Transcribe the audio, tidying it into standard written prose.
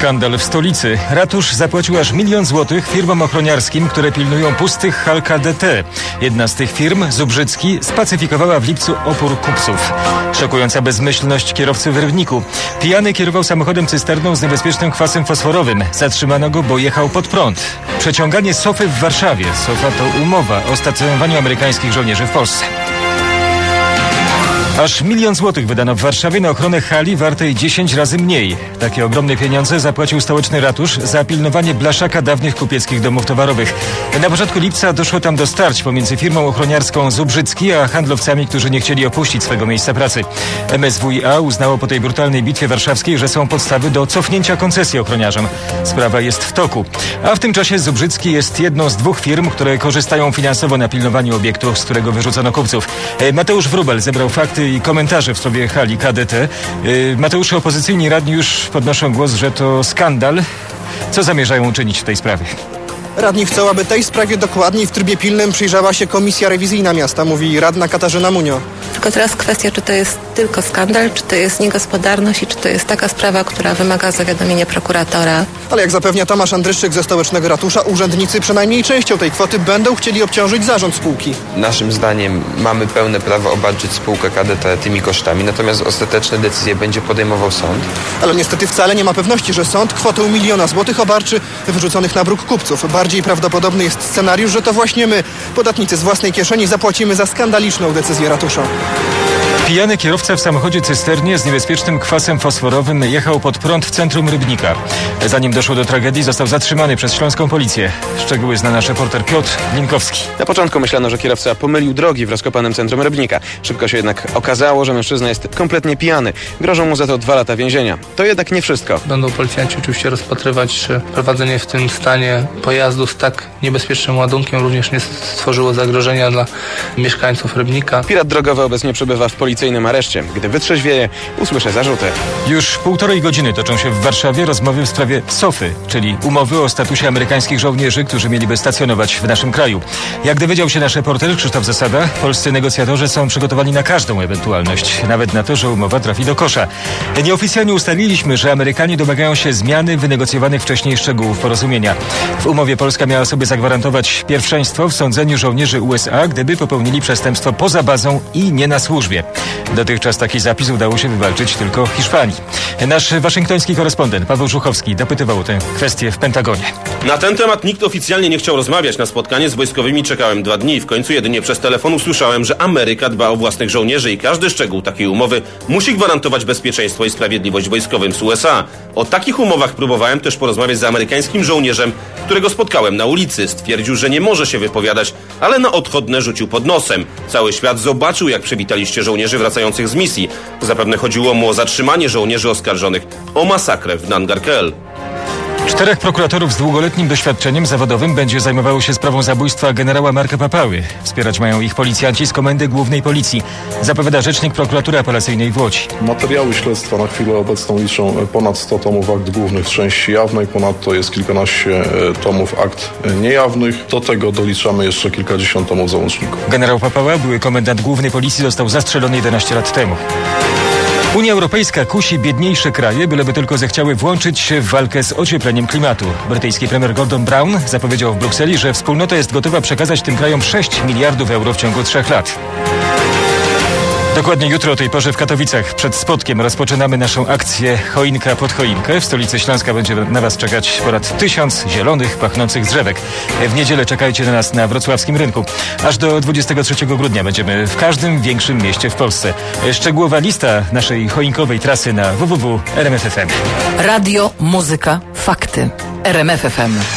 Skandal w stolicy. Ratusz zapłacił aż 1 000 000 złotych firmom ochroniarskim, które pilnują pustych hal KDT. Jedna z tych firm, Zubrzycki, spacyfikowała w lipcu opór kupców. Szokująca bezmyślność kierowcy w Rybniku. Pijany kierował samochodem cysterną z niebezpiecznym kwasem fosforowym. Zatrzymano go, bo jechał pod prąd. Przeciąganie Sofy w Warszawie. Sofa to umowa o stacjonowaniu amerykańskich żołnierzy w Polsce. Aż 1 000 000 złotych wydano w Warszawie na ochronę hali wartej 10 razy mniej. Takie ogromne pieniądze zapłacił stołeczny ratusz za pilnowanie blaszaka dawnych kupieckich domów towarowych. Na początku lipca doszło tam do starć pomiędzy firmą ochroniarską Zubrzycki a handlowcami, którzy nie chcieli opuścić swego miejsca pracy. MSWiA uznało po tej brutalnej bitwie warszawskiej, że są podstawy do cofnięcia koncesji ochroniarzom. Sprawa jest w toku. A w tym czasie Zubrzycki jest jedną z 2 firm, które korzystają finansowo na pilnowaniu obiektu, z którego wyrzucono kupców. Mateusz Wróbel zebrał fakty i komentarze w sprawie hali KDT. Mateusze, opozycyjni radni już podnoszą głos, że to skandal. Co zamierzają uczynić w tej sprawie? Radni chcą, aby tej sprawie dokładniej w trybie pilnym przyjrzała się Komisja Rewizyjna Miasta, mówi radna Katarzyna Munio. Tylko teraz kwestia, czy to jest tylko skandal, czy to jest niegospodarność i czy to jest taka sprawa, która wymaga zawiadomienia prokuratora. Ale jak zapewnia Tomasz Andryszczyk ze stołecznego ratusza, urzędnicy przynajmniej częścią tej kwoty będą chcieli obciążyć zarząd spółki. Naszym zdaniem mamy pełne prawo obarczyć spółkę KDT tymi kosztami, natomiast ostateczne decyzje będzie podejmował sąd. Ale niestety wcale nie ma pewności, że sąd kwotę 1 000 000 złotych obarczy wyrzuconych na bruk kupców. Bardziej prawdopodobny jest scenariusz, że to właśnie my, podatnicy z własnej kieszeni, zapłacimy za skandaliczną decyzję ratusza. Pijany kierowca w samochodzie cysternie z niebezpiecznym kwasem fosforowym jechał pod prąd w centrum Rybnika. Zanim doszło do tragedii, został zatrzymany przez śląską policję. Szczegóły zna nasz reporter Piotr Linkowski. Na początku myślano, że kierowca pomylił drogi w rozkopanym centrum Rybnika. Szybko się jednak okazało, że mężczyzna jest kompletnie pijany. Grożą mu za to 2 lata więzienia. To jednak nie wszystko. Będą policjanci oczywiście rozpatrywać, czy prowadzenie w tym stanie pojazdu z tak niebezpiecznym ładunkiem również nie stworzyło zagrożenia dla mieszkańców Rybnika. Pirat drogowy obecnie przebywa w policyjnym areszcie. Gdy wytrzeźwieje, usłyszę zarzuty. Już 1,5 godziny toczą się w Warszawie rozmowy w sprawie Sofy, czyli umowy o statusie amerykańskich żołnierzy, którzy mieliby stacjonować w naszym kraju. Jak dowiedział się nasz reporter Krzysztof Zasada, polscy negocjatorzy są przygotowani na każdą ewentualność, nawet na to, że umowa trafi do kosza. Nieoficjalnie ustaliliśmy, że Amerykanie domagają się zmiany wynegocjowanych wcześniej szczegółów porozumienia. W umowie Polska miała sobie zagwarantować pierwszeństwo w sądzeniu żołnierzy USA, gdyby popełnili przestępstwo poza bazą i nie na służbie. Dotychczas taki zapis udało się wywalczyć tylko Hiszpanii. Nasz waszyngtoński korespondent Paweł Żuchowski dopytywał o tę kwestię w Pentagonie. Na ten temat nikt oficjalnie nie chciał rozmawiać. Na spotkanie z wojskowymi czekałem 2 dni. W końcu jedynie przez telefon usłyszałem, że Ameryka dba o własnych żołnierzy i każdy szczegół takiej umowy musi gwarantować bezpieczeństwo i sprawiedliwość wojskowym z USA. O takich umowach próbowałem też porozmawiać z amerykańskim żołnierzem, którego spotkałem na ulicy. Stwierdził, że nie może się wypowiadać, ale na odchodne rzucił pod nosem. Cały świat zobaczył, jak przywitaliście żołnierzy wracających z misji. Zapewne chodziło mu o zatrzymanie żołnierzy oskarżonych o masakrę w Nangarkel. 4 prokuratorów z długoletnim doświadczeniem zawodowym będzie zajmowało się sprawą zabójstwa generała Marka Papały. Wspierać mają ich policjanci z Komendy Głównej Policji, zapowiada rzecznik prokuratury apelacyjnej w Łodzi. Materiały śledztwa na chwilę obecną liczą ponad 100 tomów akt głównych z części jawnej, ponadto jest kilkanaście tomów akt niejawnych. Do tego doliczamy jeszcze kilkadziesiąt tomów załączników. Generał Papała, były komendant Głównej Policji, został zastrzelony 11 lat temu. Unia Europejska kusi biedniejsze kraje, byleby tylko zechciały włączyć się w walkę z ociepleniem klimatu. Brytyjski premier Gordon Brown zapowiedział w Brukseli, że wspólnota jest gotowa przekazać tym krajom 6 miliardów euro w ciągu 3 lat. Dokładnie jutro o tej porze w Katowicach przed Spodkiem rozpoczynamy naszą akcję Choinka pod choinkę. W stolicy Śląska będzie na Was czekać ponad 1000 zielonych, pachnących drzewek. W niedzielę czekajcie na nas na wrocławskim rynku. Aż do 23 grudnia będziemy w każdym większym mieście w Polsce. Szczegółowa lista naszej choinkowej trasy na www.rmf.fm. Radio, muzyka, fakty. RMF FM.